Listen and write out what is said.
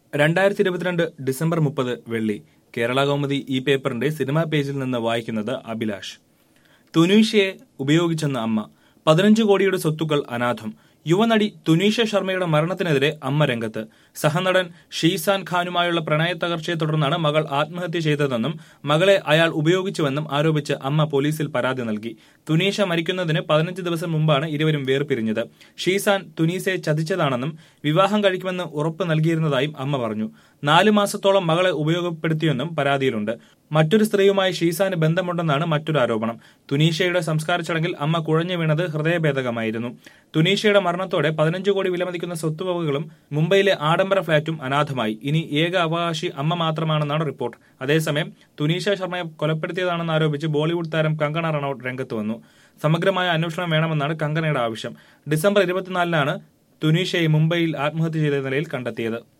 2022 December 30 വെള്ളി. കേരള കൗമുദി ഈ പേപ്പറിന്റെ സിനിമാ പേജിൽ നിന്ന് വായിക്കുന്നത് അഭിലാഷ്. തുനീഷയെ ഉപയോഗിച്ചെന്ന അമ്മ. 15 കോടിയുടെ സ്വത്തുക്കൾ അനാഥം. യുവനടി തുനീഷ ശർമ്മയുടെ മരണത്തിനെതിരെ അമ്മ രംഗത്ത്. സഹനടൻ ഷീസാൻ ഖാനുമായുള്ള പ്രണയത്തകർച്ചയെ തുടർന്നാണ് മകൾ ആത്മഹത്യ ചെയ്തതെന്നും മകളെ അയാൾ ഉപയോഗിച്ചുവെന്നും ആരോപിച്ച് അമ്മ പോലീസിൽ പരാതി നൽകി. തുനീഷ മരിക്കുന്നതിന് 15 ദിവസം മുമ്പാണ് ഇരുവരും വേർപിരിഞ്ഞത്. ഷീസാൻ തുനീസയെ ചതിച്ചതാണെന്നും വിവാഹം കഴിക്കുമെന്ന് ഉറപ്പ് നൽകിയിരുന്നതായും അമ്മ പറഞ്ഞു. 4 മാസത്തോളം മകളെ ഉപയോഗപ്പെടുത്തിയെന്നും പരാതിയിലുണ്ട്. മറ്റൊരു സ്ത്രീയുമായി ഷീസാന് ബന്ധമുണ്ടെന്നാണ് മറ്റൊരു ആരോപണം. തുനീഷയുടെ സംസ്കാര ചടങ്ങിൽ അമ്മ കുഴഞ്ഞു വീണത് ഹൃദയഭേദകമായിരുന്നു. തുനീഷയുടെ മരണത്തോടെ 15 കോടി വിലമതിക്കുന്ന സ്വത്തുവകകളും മുംബൈയിലെ ആഡംബര ഫ്ളാറ്റും അനാഥമായി. ഇനി ഏക അവകാശി അമ്മ മാത്രമാണെന്നാണ് റിപ്പോർട്ട്. അതേസമയം തുനീഷ ശർമ്മയെ കൊലപ്പെടുത്തിയതാണെന്ന് ആരോപിച്ച് ബോളിവുഡ് താരം കങ്കണ റണൌട്ട് രംഗത്ത് വന്നു. സമഗ്രമായ അന്വേഷണം വേണമെന്നാണ് കങ്കണയുടെ ആവശ്യം. ഡിസംബർ 24-നാണ് തുനീഷയെ മുംബൈയിൽ ആത്മഹത്യ ചെയ്ത നിലയിൽ കണ്ടെത്തിയത്.